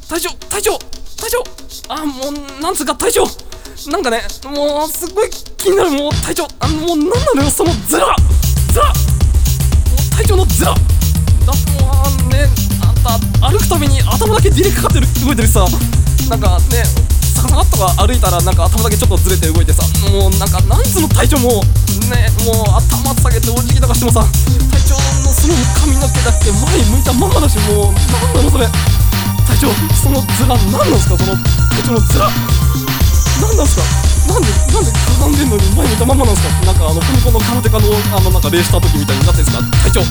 隊長もうなんつうか隊長、なんかね、もうすっごい気になる。もう隊長、もうなんなのよそのズラ、もう隊長のズラだってもうね、あんた歩くたびに頭だけディレかかってる動いてるしさ、なんかね、サカッとか歩いたらなんか頭だけちょっとずれて動いてさ、もうなんかなんつうの隊長、もうね、もう頭下げてお辞儀とかしてもさ、隊長のその髪の毛だけ前向いたまんまだし、もうなんなのそれ隊長、そのズラなんなんすか、その隊長のズラなんなんすか、なんでかがんでんのに前向いたまんまなんすか。なんかコミコンの空手家のなんか礼した時みたいになってんすか。隊長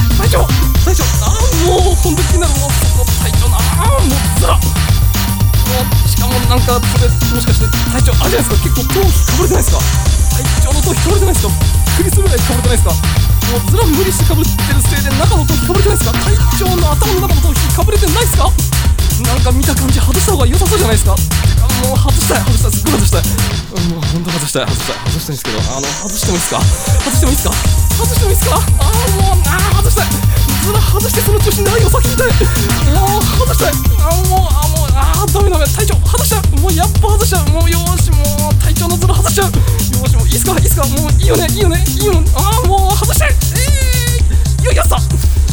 もうほんと気になる。もうその隊長のもうズラ、もうしかもなんかそれもしかして隊長あれじゃないですか、結構頭皮かぶれてないですか。隊長の頭皮かぶれてないですか。びっくりするぐらいかぶれてないですか。もうズラ無理してかぶってるせいで中の頭皮かぶれてないですか。隊長の頭の中の頭皮かぶれてないですか。なんか見た感じ外した方が良さそうじゃないですか。もう外したい、すっごい外したい、もうほんと外したいんですけど、外してもいいですか。もう外したい、ズラ外してその調子に何を先みたい、もう外したい、ダメ隊長外しちゃう、もうやっぱ外しちゃう、もうよーし、もう隊長のズラ外しちゃう、よーし、もういいっすか、もういいよね、もう外したい、よいやさ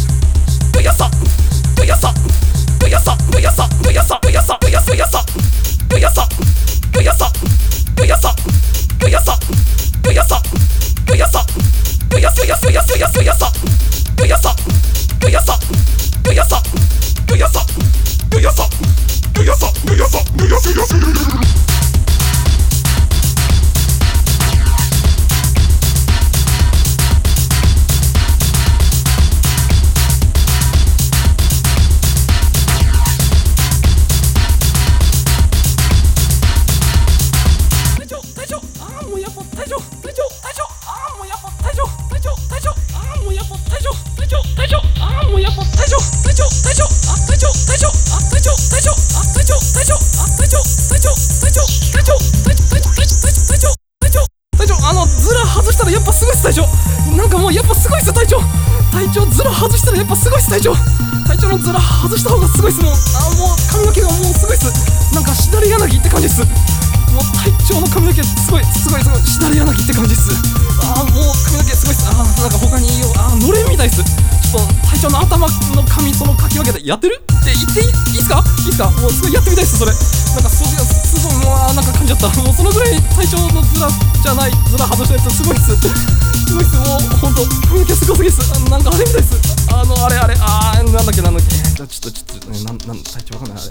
ズラ外したらやっぱすごいっす隊長。なんかもうやっぱすごいっす隊長。ズラ外したらやっぱすごいっす隊長。隊長のズラ外した方がすごいっす。もうもう髪の毛がもうすごいっす。なんかしだれ柳って感じっす。もう隊長の髪の毛すごいしだれ柳って感じっす。もう髪の毛すごいっす。なんか他にのれんみたいっす。ちょっと隊長の頭の髪そのかき分けてやってるって言っていいっすか。もうすごいやってみたいっすそれ。なんかすごいもうなんか噛んじゃった。もうそのぐらい隊長のズラじゃないズラ外したやつすごいっす。もうほんと髪の毛すごすぎっす。なんかあれみたいっす。あれなんだっけちょっと隊長わかんない。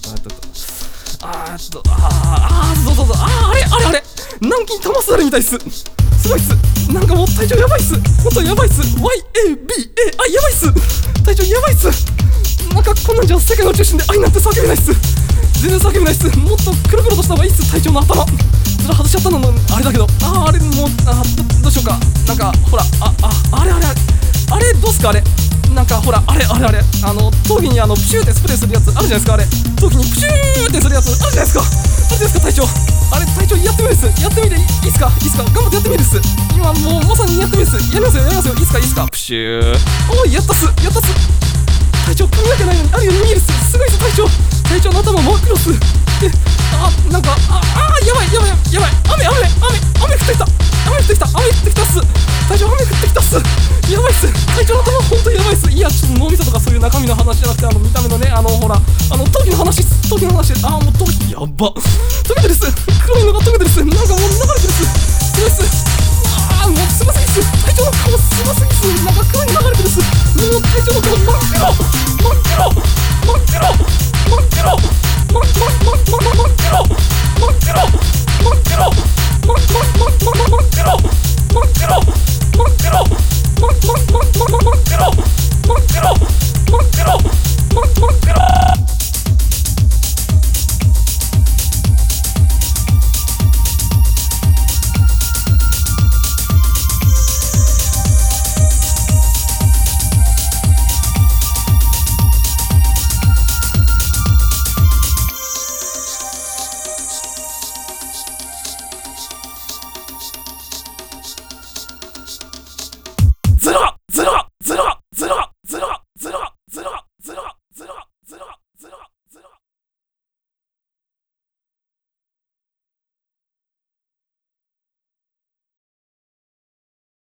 そうあれ南京玉すだれみたいっす。すごいっす。なんかもう隊長やばいっす。ほんとやばいっす。YABA やばいっす。隊長やばいっす。なんかこんなんじゃ世界の中心で愛なんて叫べないっす。全然叫べないっす。もっとクルクルとした方がいいっす。隊長の頭ズラ外しちゃったのあれだけど、あれもうどうしようか。なんかほらあれどうすか。あれなんかほらあれ頭皮にプシューってスプレーするやつあるじゃないですか。あれ頭皮にプシューってするやつあるじゃないですか。隊長隊長やってみるっす。やってみていいっすか。頑張ってやってみるっす。今もうまさにやってみるっす。やりますよ。いいっすか。プシュー。おいやったっす。隊長髪の毛ないのにあるように見えるっす。すごいっす隊長の頭真っ黒っす。なんかやばい雨降ってきたっす。隊長雨降ってきたっす。やばいっす。隊長の頭ほんとやばいっす。いやちょっと脳みそとかそういう中身の話じゃなくて見た目のねほら頭皮の話もう頭皮やば溶けてるっす。黒いのが溶けてるっす。なんかもう流れてるっす。すごいっす。もうすごすぎっす。隊長の顔すごすぎ